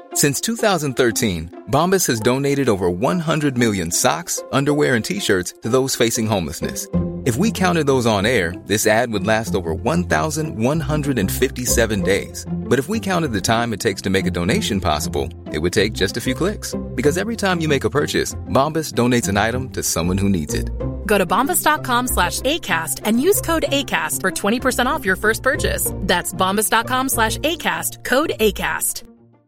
Since 2013, Bombas has donated over 100 million socks, underwear, and T-shirts to those facing homelessness. If we counted those on air, this ad would last over 1,157 days. But if we counted the time it takes to make a donation possible, it would take just a few clicks. Because every time you make a purchase, Bombas donates an item to someone who needs it. Go to bombas.com/ACAST and use code ACAST for 20% off your first purchase. That's bombas.com/ACAST, code ACAST.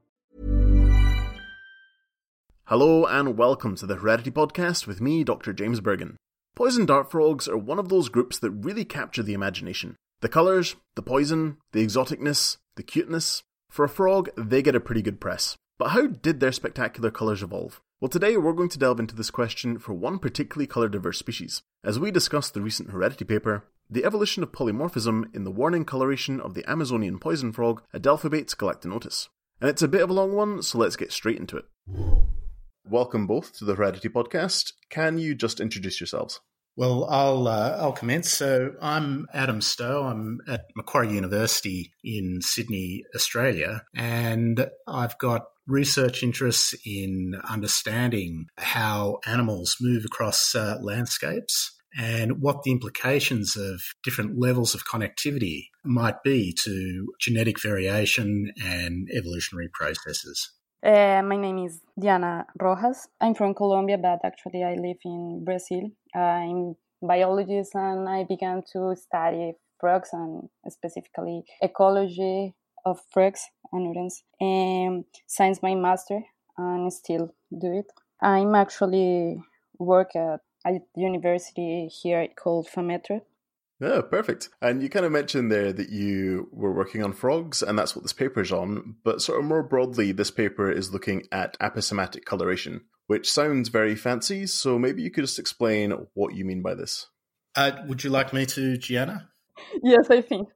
Hello and welcome to the Heredity Podcast with me, Dr. James Bergen. Poison dart frogs are one of those groups that really capture the imagination. The colours, the poison, the exoticness, the cuteness. For a frog, they get a pretty good press. But how did their spectacular colours evolve? Well, today we're going to delve into this question for one particularly colour diverse species, as we discuss the recent Heredity paper, The Evolution of Polymorphism in the Warning Coloration of the Amazonian Poison Frog, Adelphobates galactinotus. And it's a bit of a long one, so let's get straight into it. Welcome both to the Heredity Podcast. Can you just introduce yourselves? Well, I'll commence. So I'm Adam Stowe. I'm at Macquarie University in Sydney, Australia, and I've got research interests in understanding how animals move across landscapes and what the implications of different levels of connectivity might be to genetic variation and evolutionary processes. My name is Diana Rojas. I'm from Colombia, but actually I live in Brazil. I'm a biologist and I began to study frogs and specifically ecology of frogs and neurons since my master and still do it. I'm actually work at a university here called FAMETRA. Yeah, perfect. And you kind of mentioned there that you were working on frogs, and that's what this paper is on. But sort of more broadly, this paper is looking at aposematic coloration, which sounds very fancy. So maybe you could just explain what you mean by this. Would you like me to, Gianna? Yes, I think.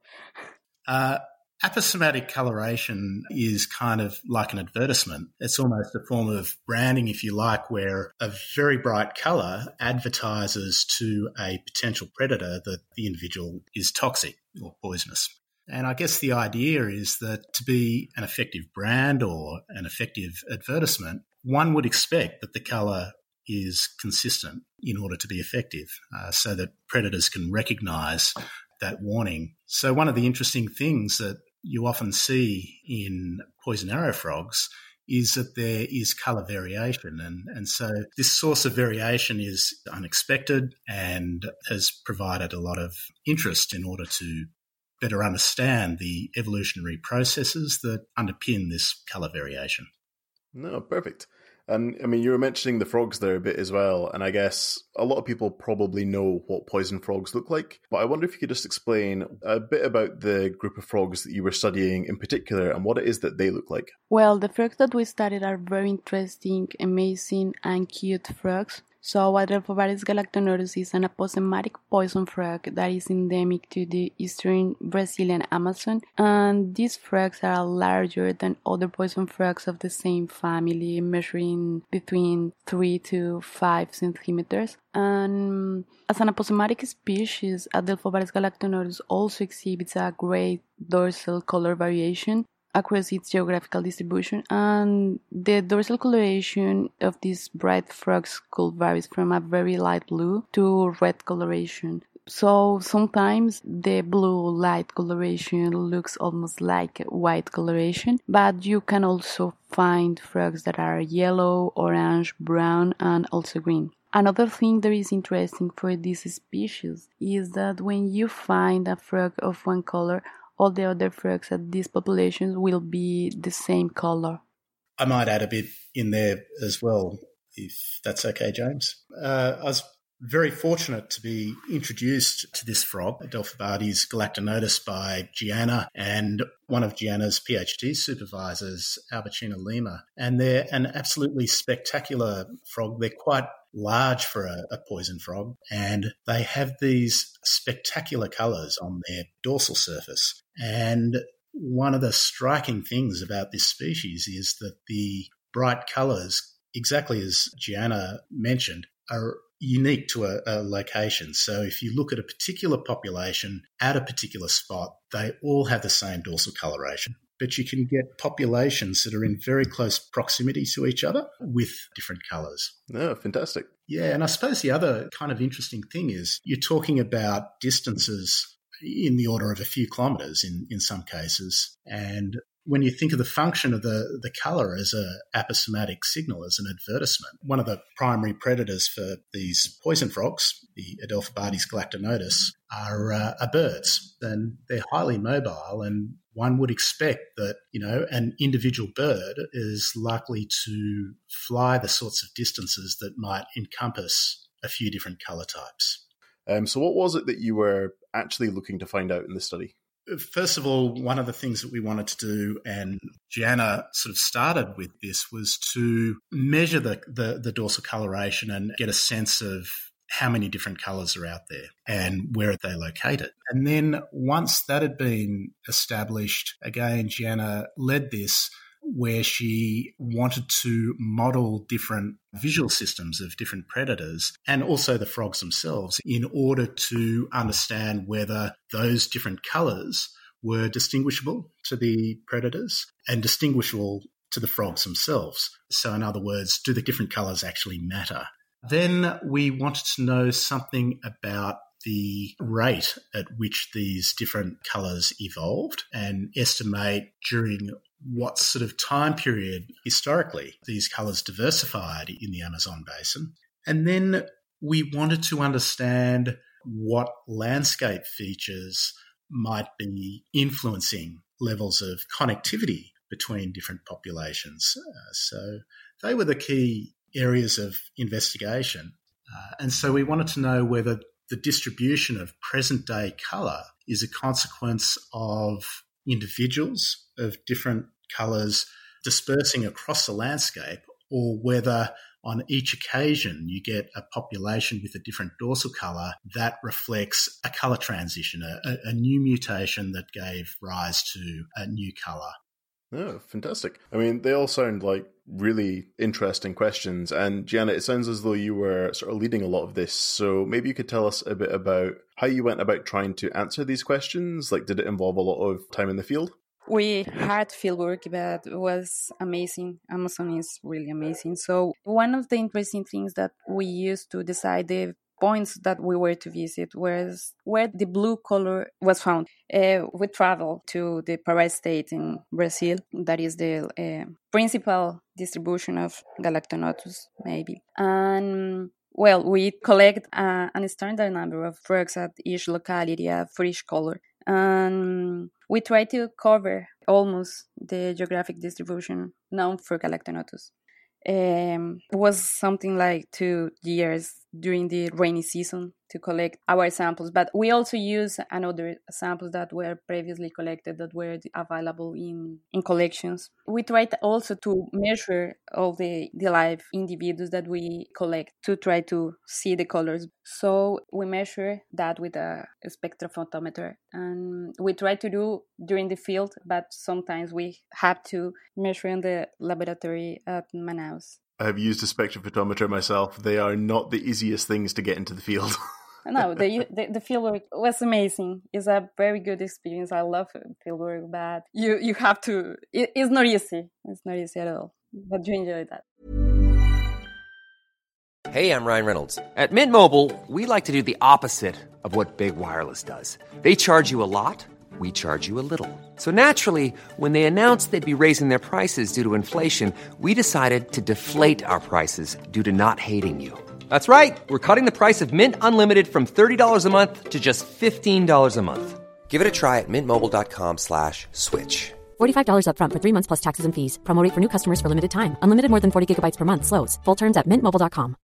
Aposematic coloration is kind of like an advertisement. It's almost a form of branding, if you like, where a very bright colour advertises to a potential predator that the individual is toxic or poisonous. And I guess the idea is that to be an effective brand or an effective advertisement, one would expect that the colour is consistent in order to be effective, so that predators can recognise that warning. So one of the interesting things that you often see in poison arrow frogs is that there is colour variation. And so this source of variation is unexpected and has provided a lot of interest in order to better understand the evolutionary processes that underpin this colour variation. No, perfect. And I mean, you were mentioning the frogs there a bit as well, and I guess a lot of people probably know what poison frogs look like, but I wonder if you could just explain a bit about the group of frogs that you were studying in particular and what it is that they look like. Well, the frogs that we studied are very interesting, amazing, and cute frogs. So Adelphobates galactinotus is an aposematic poison frog that is endemic to the eastern Brazilian Amazon, and these frogs are larger than other poison frogs of the same family, measuring between 3 to 5 centimeters. And as an aposematic species, Adelphobates galactinotus also exhibits a great dorsal color variation across its geographical distribution, and the dorsal coloration of these bright frogs could vary from a very light blue to red coloration. So sometimes the blue light coloration looks almost like white coloration, but you can also find frogs that are yellow, orange, brown, and also green. Another thing that is interesting for this species is that when you find a frog of one color, all the other frogs at these populations will be the same color. I might add a bit in there as well, if that's okay, James. I was very fortunate to be introduced to this frog, Adelphobates galactinotus, by Gianna and one of Gianna's PhD supervisors, Albertina Lima. And they're an absolutely spectacular frog. They're quite large for a poison frog, and they have these spectacular colours on their dorsal surface. And one of the striking things about this species is that the bright colours, exactly as Gianna mentioned, are unique to a location. So if you look at a particular population at a particular spot, they all have the same dorsal coloration. but you can get populations that are in very close proximity to each other with different colours. Oh, fantastic. Yeah, and I suppose the other kind of interesting thing is you're talking about distances in the order of a few kilometres in some cases. And when you think of the function of the colour as an aposematic signal, as an advertisement, one of the primary predators for these poison frogs, the Adelphobates galactonotus, are birds. And they're highly mobile, and one would expect that, an individual bird is likely to fly the sorts of distances that might encompass a few different colour types. So what was it that you were actually looking to find out in this study? First of all, one of the things that we wanted to do, and Gianna sort of started with this, was to measure the dorsal coloration and get a sense of how many different colours are out there and where are they located. And then once that had been established, again, Gianna led this where she wanted to model different visual systems of different predators and also the frogs themselves in order to understand whether those different colours were distinguishable to the predators and distinguishable to the frogs themselves. So in other words, do the different colours actually matter? Then we wanted to know something about the rate at which these different colours evolved and estimate during what sort of time period historically these colours diversified in the Amazon basin. And then we wanted to understand what landscape features might be influencing levels of connectivity between different populations. So they were the key areas of investigation. And so we wanted to know whether the distribution of present-day colour is a consequence of individuals of different colours dispersing across the landscape, or whether on each occasion you get a population with a different dorsal colour that reflects a colour transition, a new mutation that gave rise to a new colour. Oh, fantastic. I mean, they all sound like really interesting questions. And Gianna, it sounds as though you were sort of leading a lot of this. So maybe you could tell us a bit about how you went about trying to answer these questions. Like, did it involve a lot of time in the field? We had fieldwork, but it was amazing. Amazon is really amazing. So one of the interesting things that we used to decide the points that we were to visit was where the blue color was found. We traveled to the Pará state in Brazil. That is the principal distribution of Galactonotus, maybe. And we collect a standard number of frogs at each locality for each color. And we try to cover almost the geographic distribution known for Galactonotus. It was something like 2 years during the rainy season to collect our samples, but we also use another samples that were previously collected that were available in collections. We tried also to measure all the live individuals that we collect to try to see the colors. So we measure that with a spectrophotometer, and we try to do during the field, but sometimes we have to measure in the laboratory at Manaus. I have used a spectrophotometer myself. They are not the easiest things to get into the field. No, the fieldwork was amazing. It's a very good experience. I love fieldwork, but you have to. It's not easy. It's not easy at all. But you enjoy that. Hey, I'm Ryan Reynolds. At Mint Mobile, we like to do the opposite of what Big Wireless does. They charge you a lot. We charge you a little. So naturally, when they announced they'd be raising their prices due to inflation, we decided to deflate our prices due to not hating you. That's right. We're cutting the price of Mint Unlimited from $30 a month to just $15 a month. Give it a try at mintmobile.com/switch. $45 up front for 3 months plus taxes and fees. Promo rate for new customers for limited time. Unlimited more than 40 gigabytes per month. Slows full terms at mintmobile.com.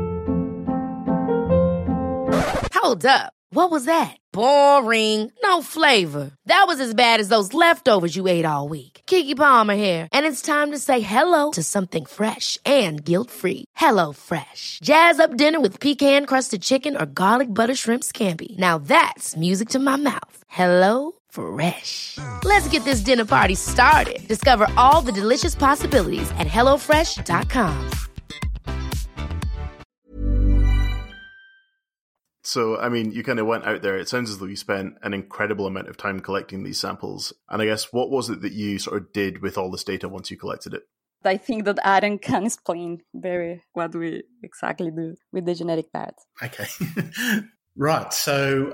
Hold up. What was that? Boring. No flavor. That was as bad as those leftovers you ate all week. Keke Palmer here. And it's time to say hello to something fresh and guilt-free. Hello Fresh. Jazz up dinner with pecan-crusted chicken or garlic butter shrimp scampi. Now that's music to my mouth. Hello Fresh. Let's get this dinner party started. Discover all the delicious possibilities at HelloFresh.com. So, I mean, you kind of went out there. It sounds as though you spent an incredible amount of time collecting these samples. And I guess, what was it that you sort of did with all this data once you collected it? I think that Adam can explain very what we exactly do with the genetic pads. Okay. Right. So,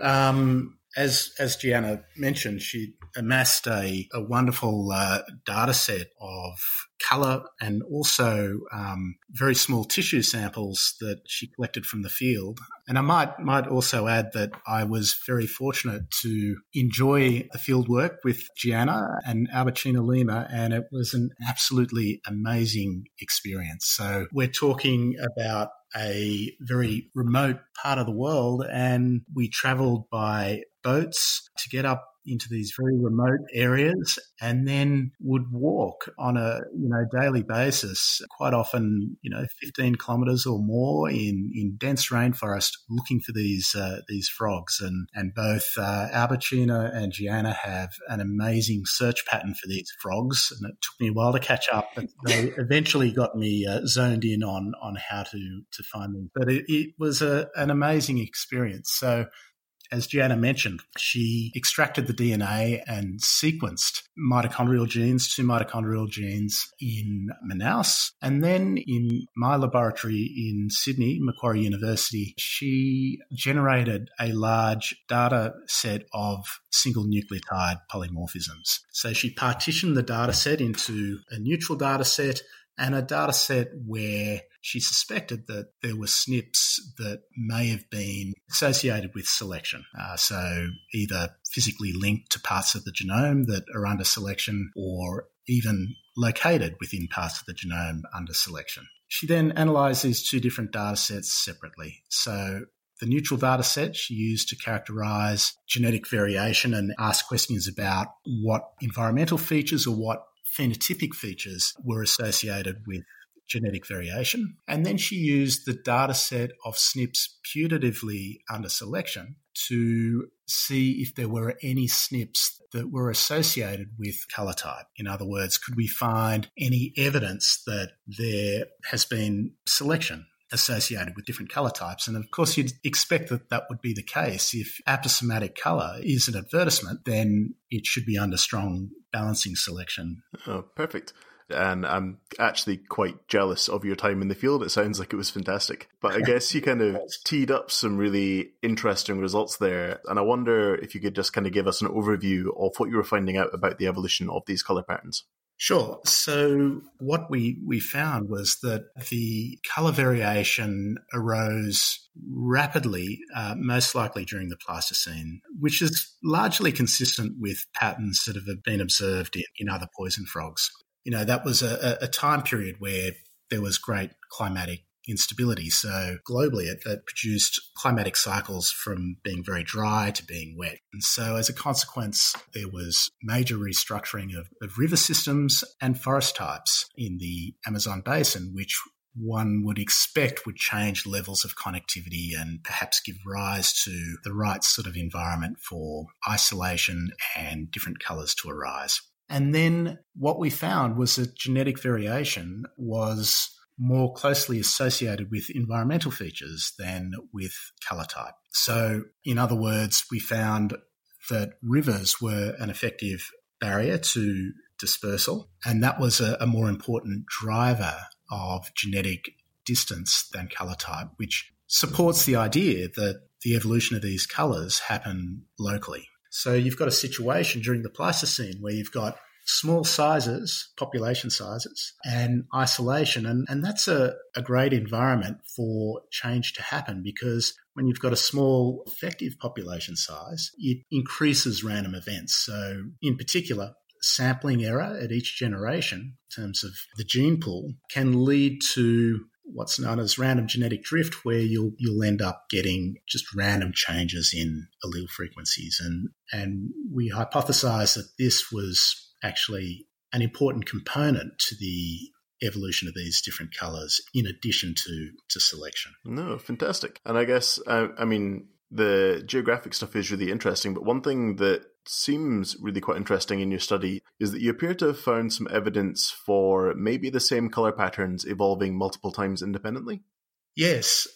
as Gianna mentioned, she amassed a wonderful data set of colour and also very small tissue samples that she collected from the field. And I might also add that I was very fortunate to enjoy the field work with Gianna and Albertina Lima, and it was an absolutely amazing experience. So we're talking about a very remote part of the world, and we travelled by boats to get up into these very remote areas and then would walk on a daily basis, quite often 15 kilometres or more in dense rainforest looking for these frogs, and both Albertina and Gianna have an amazing search pattern for these frogs, and it took me a while to catch up, but they eventually got me zoned in on how to find them. But it was an amazing experience. So, as Gianna mentioned, she extracted the DNA and sequenced two mitochondrial genes in Manaus. And then in my laboratory in Sydney, Macquarie University, she generated a large data set of single nucleotide polymorphisms. So she partitioned the data set into a neutral data set and a data set where she suspected that there were SNPs that may have been associated with selection. So either physically linked to parts of the genome that are under selection or even located within parts of the genome under selection. She then analysed these two different data sets separately. So the neutral data set she used to characterise genetic variation and ask questions about what environmental features or what phenotypic features were associated with genetic variation. And then she used the data set of SNPs putatively under selection to see if there were any SNPs that were associated with colour type. In other words, could we find any evidence that there has been selection associated with different colour types? And of course, you'd expect that would be the case. If aposematic colour is an advertisement, then it should be under strong balancing selection. Oh, perfect. And I'm actually quite jealous of your time in the field. It sounds like it was fantastic. But I guess you kind of teed up some really interesting results there. And I wonder if you could just kind of give us an overview of what you were finding out about the evolution of these colour patterns. Sure. So what we found was that the colour variation arose rapidly, most likely during the Pleistocene, which is largely consistent with patterns that have been observed in other poison frogs. That was a time period where there was great climatic instability. So globally, it produced climatic cycles from being very dry to being wet. And so as a consequence, there was major restructuring of river systems and forest types in the Amazon basin, which one would expect would change levels of connectivity and perhaps give rise to the right sort of environment for isolation and different colours to arise. And then what we found was that genetic variation was more closely associated with environmental features than with colour type. So, in other words, we found that rivers were an effective barrier to dispersal, and that was a more important driver of genetic distance than colour type, which supports the idea that the evolution of these colours happen locally. So you've got a situation during the Pleistocene where you've got small sizes, population sizes, and isolation. And that's a great environment for change to happen, because when you've got a small effective population size, it increases random events. So in particular, sampling error at each generation in terms of the gene pool can lead to what's known as random genetic drift, where you'll end up getting just random changes in allele frequencies. And we hypothesized that this was actually an important component to the evolution of these different colours in addition to selection. No, fantastic. And I guess, the geographic stuff is really interesting, but one thing that seems really quite interesting in your study is that you appear to have found some evidence for maybe the same colour patterns evolving multiple times independently. Yes.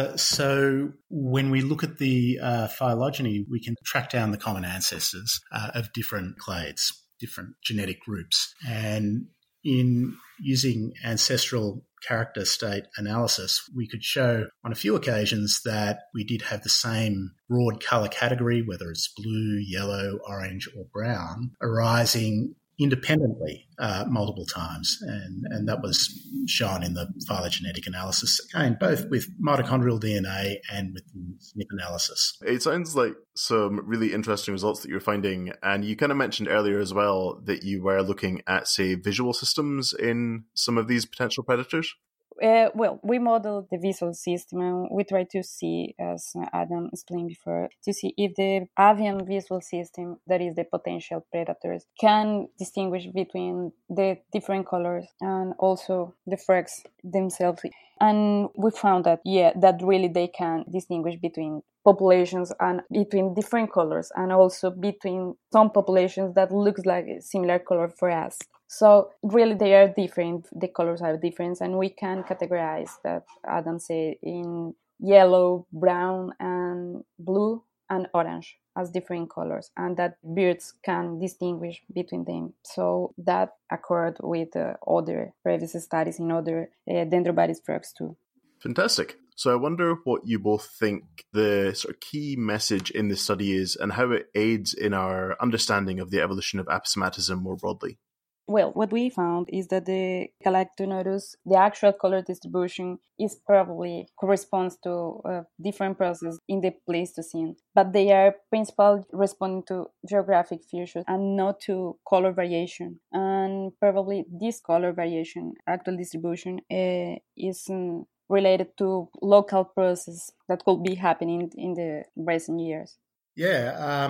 So when we look at the phylogeny, we can track down the common ancestors of different clades, different genetic groups. And in using ancestral character state analysis, we could show on a few occasions that we did have the same broad colour category, whether it's blue, yellow, orange or brown, arising independently multiple times. And that was shown in the phylogenetic analysis, again, both with mitochondrial DNA and with SNP analysis. It sounds like some really interesting results that you're finding. And you kind of mentioned earlier as well that you were looking at, say, visual systems in some of these potential predators. Well, we modeled the visual system and we try to see, as Adam explained before, to see if the avian visual system, that is the potential predators, can distinguish between the different colors and also the frogs themselves. And we found that, that really they can distinguish between populations and between different colors and also between some populations that looks like a similar color for us. So really they are different, the colors are different, and we can categorize that, Adam said, in yellow, brown, and blue, and orange as different colors, and that birds can distinguish between them. So that occurred with other previous studies in other Dendrobates frogs too. Fantastic. So I wonder what you both think the sort of key message in this study is and how it aids in our understanding of the evolution of aposematism more broadly. Well, what we found is that the Galactonotus, the actual color distribution is probably corresponds to a different process in the Pleistocene, but they are principally responding to geographic features and not to color variation. And probably this color variation, actual distribution, is related to local process that could be happening in the recent years. Yeah.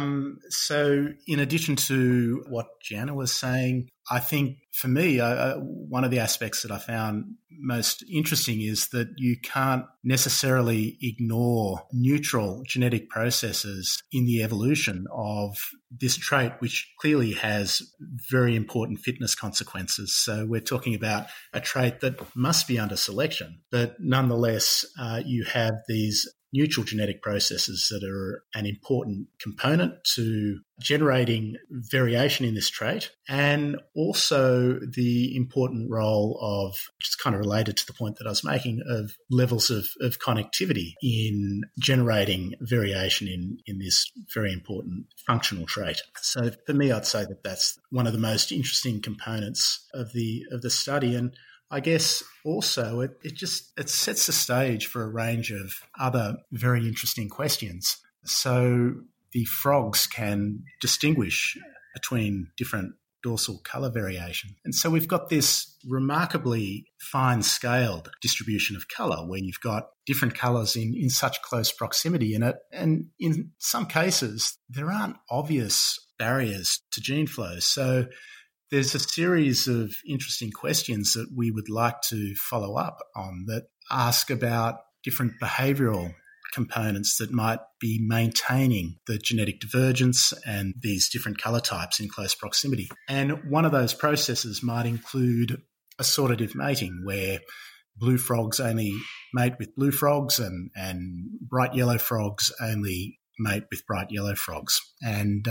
So in addition to what Gianna was saying, I think for me, one of the aspects that I found most interesting is that you can't necessarily ignore neutral genetic processes in the evolution of this trait, which clearly has very important fitness consequences. So we're talking about a trait that must be under selection, but nonetheless, you have these neutral genetic processes that are an important component to generating variation in this trait, and also the important role of, which is kind of related to the point that I was making, of levels of connectivity in generating variation in this very important functional trait. So for me, I'd say that that's one of the most interesting components of the study. And I guess also it sets the stage for a range of other very interesting questions. So the frogs can distinguish between different dorsal colour variation. And so we've got this remarkably fine-scaled distribution of colour where you've got different colours in such close proximity in it. And in some cases, there aren't obvious barriers to gene flow. So there's a series of interesting questions that we would like to follow up on that ask about different behavioural components that might be maintaining the genetic divergence and these different colour types in close proximity. And one of those processes might include assortative mating, where blue frogs only mate with blue frogs and bright yellow frogs only mate with bright yellow frogs. And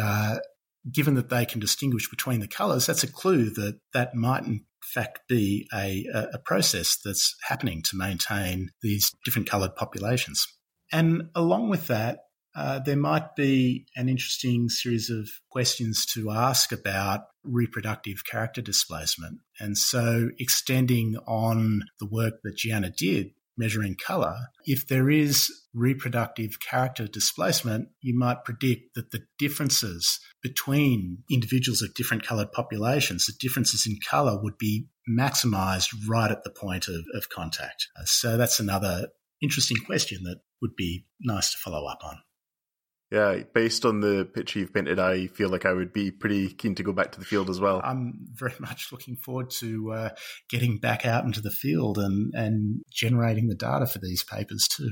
given that they can distinguish between the colours, that's a clue that might in fact be a process that's happening to maintain these different coloured populations. And along with that, there might be an interesting series of questions to ask about reproductive character displacement. And so extending on the work that Gianna did, measuring colour, if there is reproductive character displacement, you might predict that the differences between individuals of different coloured populations, the differences in colour would be maximised right at the point of contact. So that's another interesting question that would be nice to follow up on. Yeah, based on the picture you've painted, I feel like I would be pretty keen to go back to the field as well. I'm very much looking forward to getting back out into the field and generating the data for these papers too.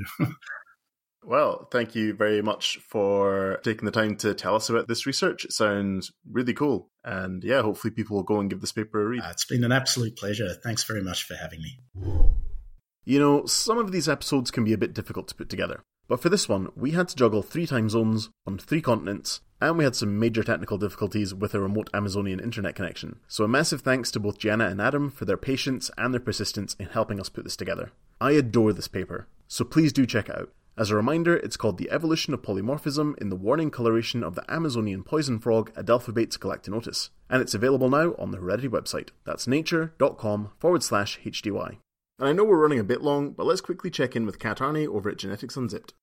Well, thank you very much for taking the time to tell us about this research. It sounds really cool. And yeah, hopefully people will go and give this paper a read. It's been an absolute pleasure. Thanks very much for having me. You know, some of these episodes can be a bit difficult to put together, but for this one, we had to juggle 3 time zones on 3 continents, and we had some major technical difficulties with a remote Amazonian internet connection. So a massive thanks to both Gianna and Adam for their patience and their persistence in helping us put this together. I adore this paper, so please do check it out. As a reminder, it's called The Evolution of Polymorphism in the Warning Coloration of the Amazonian Poison Frog Adelphobates galactinotus, and it's available now on the Heredity website. That's nature.com/HDY. And I know we're running a bit long, but let's quickly check in with Kat Arney over at Genetics Unzipped.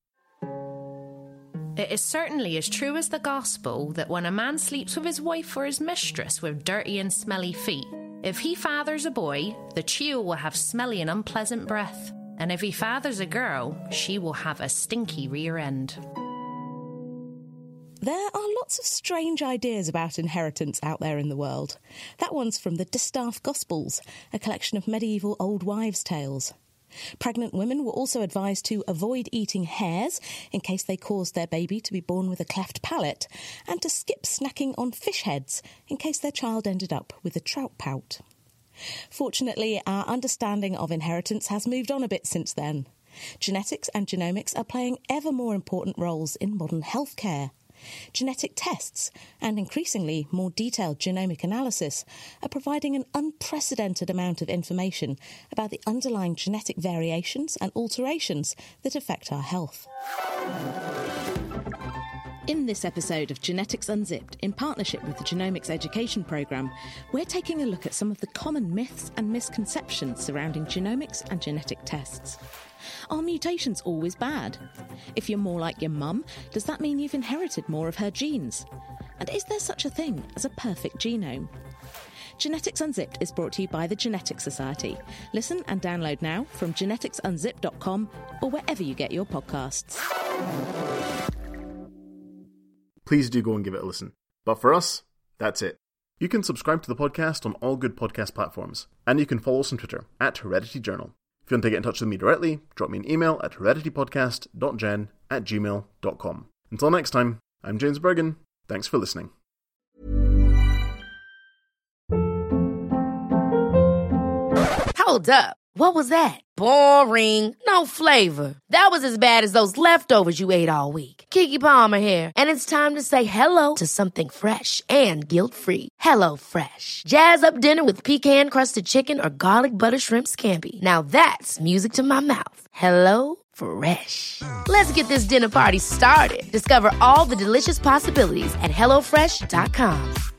It is certainly as true as the gospel that when a man sleeps with his wife or his mistress with dirty and smelly feet, if he fathers a boy, the child will have smelly and unpleasant breath. And if he fathers a girl, she will have a stinky rear end. There are lots of strange ideas about inheritance out there in the world. That one's from the Distaff Gospels, a collection of medieval old wives' tales. Pregnant women were also advised to avoid eating hares in case they caused their baby to be born with a cleft palate, and to skip snacking on fish heads in case their child ended up with a trout pout. Fortunately, our understanding of inheritance has moved on a bit since then. Genetics and genomics are playing ever more important roles in modern healthcare. Genetic tests, and increasingly more detailed genomic analysis, are providing an unprecedented amount of information about the underlying genetic variations and alterations that affect our health. In this episode of Genetics Unzipped, in partnership with the Genomics Education Programme, we're taking a look at some of the common myths and misconceptions surrounding genomics and genetic tests. Are mutations always bad? If you're more like your mum, does that mean you've inherited more of her genes? And is there such a thing as a perfect genome? Genetics Unzipped is brought to you by the Genetics Society. Listen and download now from geneticsunzipped.com or wherever you get your podcasts. Please do go and give it a listen. But for us, that's it. You can subscribe to the podcast on all good podcast platforms, and you can follow us on Twitter @HeredityJournal. If you want to get in touch with me directly, drop me an email at hereditypodcast.gen@gmail.com. Until next time, I'm James Bergen. Thanks for listening. Hold up. What was that? Boring. No flavor. That was as bad as those leftovers you ate all week. Keke Palmer here, and it's time to say hello to something fresh and guilt-free. Hello Fresh. Jazz up dinner with pecan-crusted chicken or garlic butter shrimp scampi. Now that's music to my mouth. Hello Fresh. Let's get this dinner party started. Discover all the delicious possibilities at HelloFresh.com.